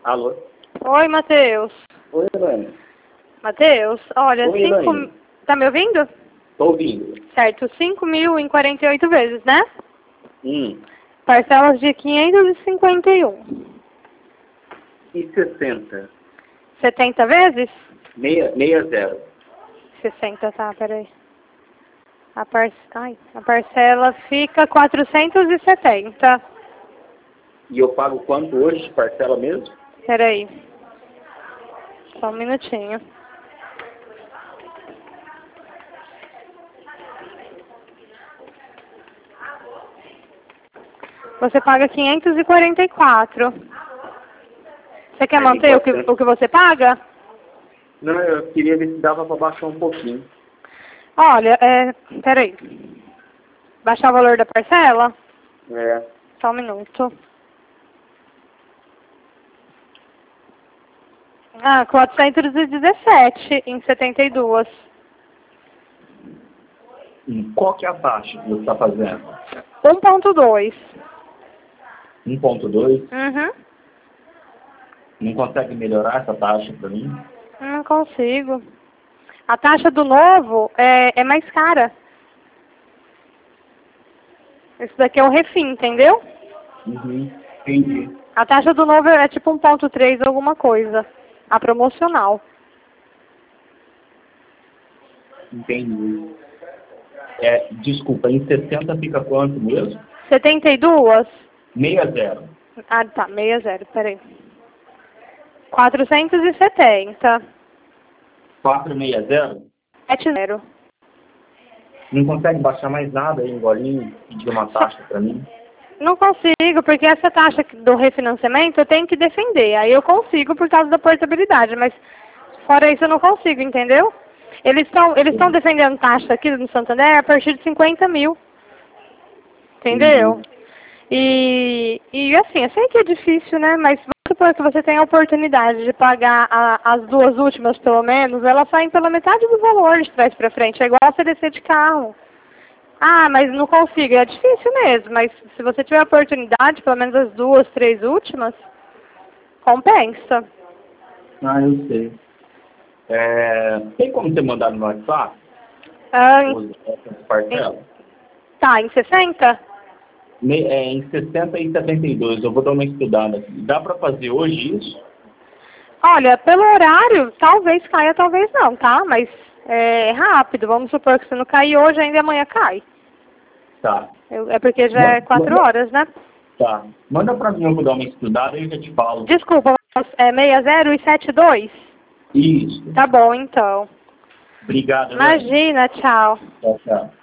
Alô? Oi, Matheus. Oi, Elaine. Matheus, olha, Oi, Elaine. Tá me ouvindo? Tô ouvindo. Certo, 5.000 em 48 vezes, né? Parcelas de 551. E 60? 70 vezes? 60. 60, tá, peraí. A parcela fica 470. E eu pago quanto hoje de parcela mesmo? Peraí. Só um minutinho. Você paga 544. Você quer manter o que você paga? Não, eu queria ver se dava pra baixar um pouquinho. Olha, peraí. Baixar o valor da parcela? É. Só um minuto. 417 em 72. Qual que é a taxa que você tá fazendo? 1.2. 1.2? Uhum. Não consegue melhorar essa taxa pra mim? Não consigo. A taxa do novo é mais cara. Esse daqui é o refim, entendeu? Uhum, entendi. A taxa do novo é tipo 1.3 alguma coisa. A promocional. Entendi. Desculpa, em 60 fica quanto mesmo? 72? 60. Ah, tá, 60, peraí. 470. 460? 70. Não consegue baixar mais nada aí, Golinho, pedir uma taxa pra mim? Não consigo, porque essa taxa do refinanciamento eu tenho que defender. Aí eu consigo por causa da portabilidade, mas fora isso eu não consigo, entendeu? Eles estão defendendo taxa aqui no Santander a partir de 50.000. Entendeu? Uhum. E assim, eu sei que é difícil, né? Mas vamos supor que você tem a oportunidade de pagar as duas últimas, pelo menos, elas saem pela metade do valor de trás pra frente. É igual você descer de carro. Ah, mas não consigo. É difícil mesmo, mas se você tiver a oportunidade, pelo menos as duas, três últimas, compensa. Ah, eu sei. Tem como você mandar no WhatsApp? Essas parcelas? Tá, em 60? Em 60 e 72, eu vou dar uma estudada aqui. Dá pra fazer hoje isso? Olha, pelo horário, talvez caia, talvez não, tá? Mas é rápido. Vamos supor que se não cair hoje, ainda amanhã cai. Tá. É porque já é 4 horas, né? Tá. Manda pra mim, eu vou dar uma estudada e eu já te falo. Desculpa, é 60 e 72? Isso. Tá bom, então. Obrigado, né? Imagina, tchau. Tchau, tchau.